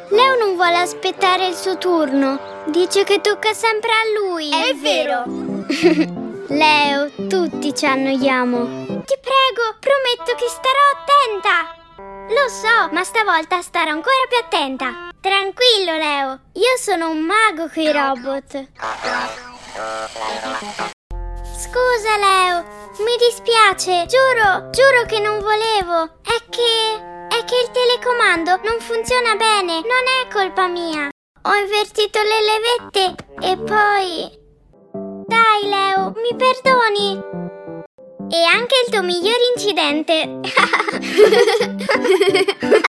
Leo non vuole aspettare il suo turno. Dice che tocca sempre a lui. È vero. Leo, tutti ci annoiamo. Ti prego, prometto che starò attenta. Lo so, ma stavolta starò ancora più attenta. Tranquillo, Leo. Io sono un mago coi robot. Scusa, Leo. Mi dispiace. Giuro che non volevo. È che il telecomando non funziona bene. Non è colpa mia. Ho invertito le levette e poi... Dai, Leo, mi perdoni? E anche il tuo miglior incidente.